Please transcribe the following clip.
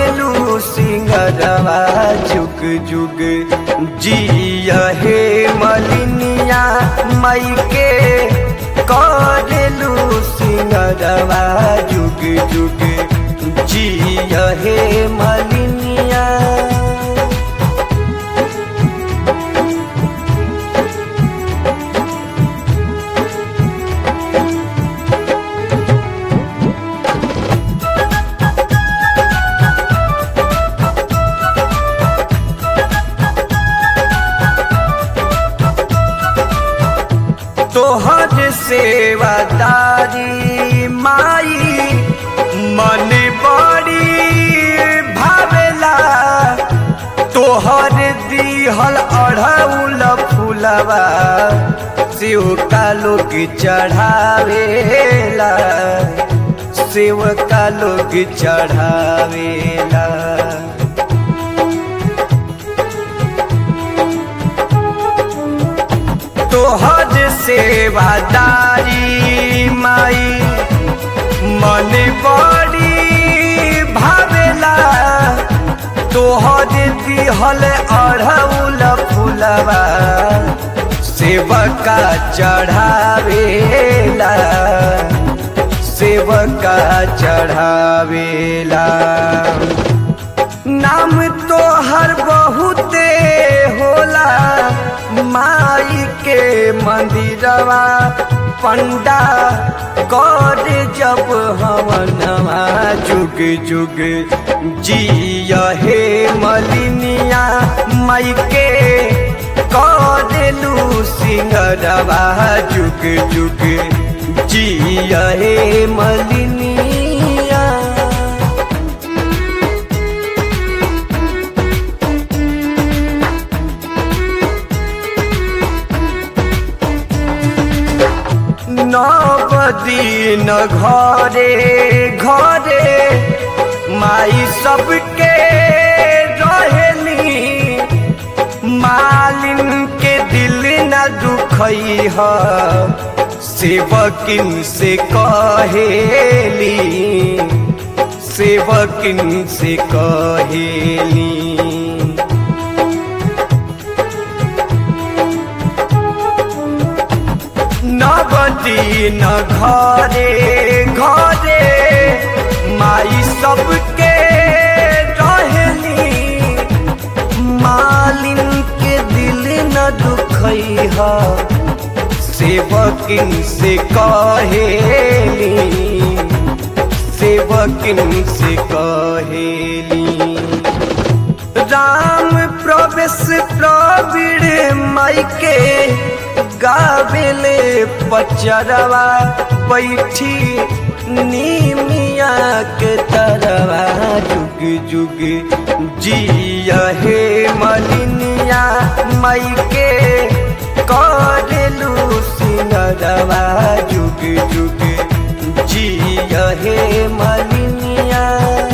करेलू सिंगरवा जुग जुग जिया हे मलिनिया माई के करेलू सिंगरवा जुग जुग जिया हे मलिनिया। तोहर सेवादारी माई मन बड़ी भावेला, तोहर दिहल अढ़ौल फूलवा शिव का लोग चढ़ावेला, शिव का लोग चढ़ावेला। तोहर सेवादारी माई मन बड़ी भावेला, तोहर दिहल अढ़ौल फूलवा सेवका चढ़ावेला, सेवका चढ़ावेला। नाम तोहर बहुते होला माई के मंदिरवा, पंडा कर जब हवनवा जुग जुग जिया हे मलिनिया माई के करेलू सिंगरवा जुग जुग जिया हे मलिनिया। नव दिन घरे घरे माई सबके रहेली, मालिन के दिल न दुखई ह सेवकिन से कहेली, सेवकिन से कहेली। नवदीन घरे घरे माई सबके रहेली, मालिन के दिल न दुखई ह सेवकिन से कहेली, सेवकिन से कहेली। राम प्रवेश प्रवीण माई के गावेले पचरवा बैठी नीमिया के तरवा जुग जुग जिया हे मलिनिया माई के करेलू सिंगरवा जुग जुग जिया हे मलिनिया।